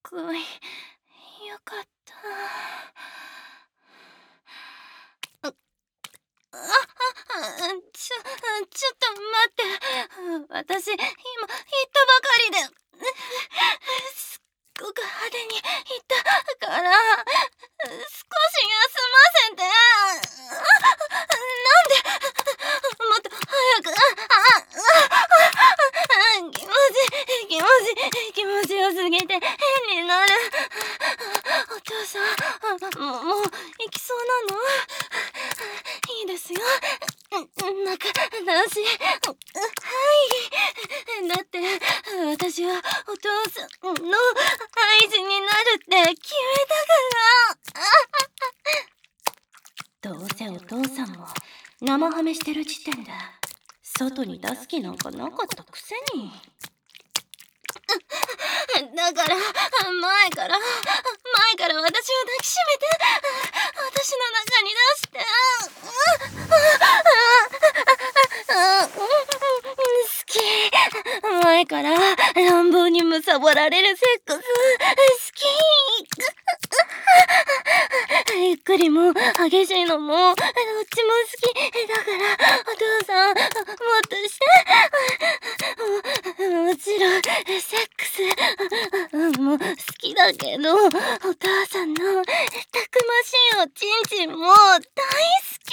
くい。よかった。ちょっと待って。私、今、言ったばかりで、すっごく派手に言ったから、少し休ませて。なんで、もっと早く、気持ちよすぎて変になる。お父さん、もう行きそうなの？いいですよ。中直し。はい。だって、私はお父さんの愛人になるって決めたから。どうせお父さんも生ハメしてる時点で外に出す気なんかなかったくせに。だから前から私を抱きしめて、私の中に出して。好き。前から乱暴に貪られるセックス好き。ゆっくりも激しいのもどっちも好き。だからお父さん、もっとして。もちろんセックスも好きだけど、お母さんのたくましいおちんちんも大好き。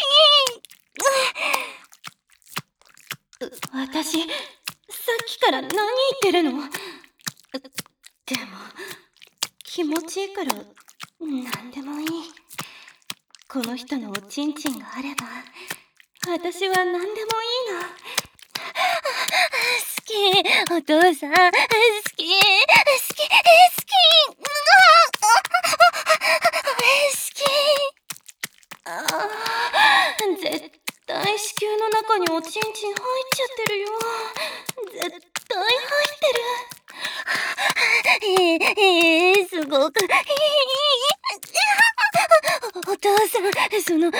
私、さっきから何言ってるの？でも気持ちいいから何でもいい。この人のおちんちんがあれば私は何でもいいの。好き。お父さん好き。好き。絶対子宮の中におちんちん入っちゃってるよ。絶対入ってる。すごくいい。お父さん、その低い声たまんない。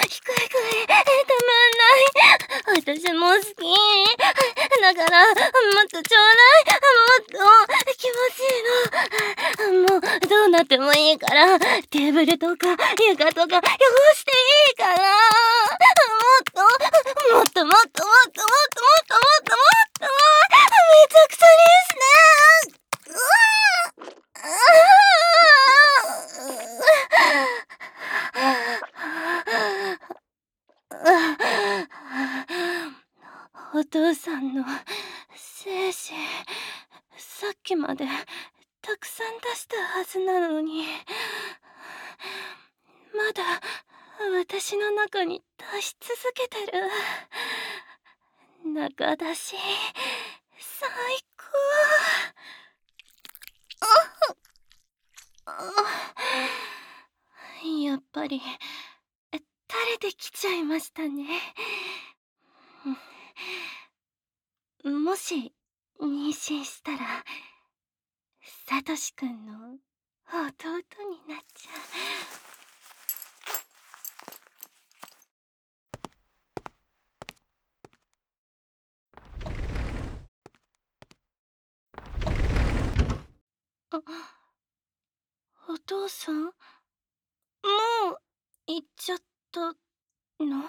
私も好き。だからもっとちょうだい。もっと気持ちいいの。もうどうなってもいいから、テーブルとか床とか汚していいから。もっとめちゃくちゃにして。お父さんの精子、さっきまでたくさん出したはずなのに、まだ私の中に出し続けてる。中出し最高。やっぱり垂れてきちゃいましたね。もし妊娠したらサトシくんの弟になっちゃう。お父さん、もう行っちゃったの？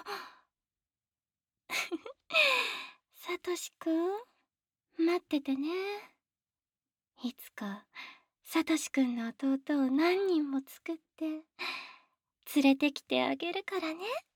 サトシくん、待っててね。いつかサトシくんの弟を何人も作って連れてきてあげるからね。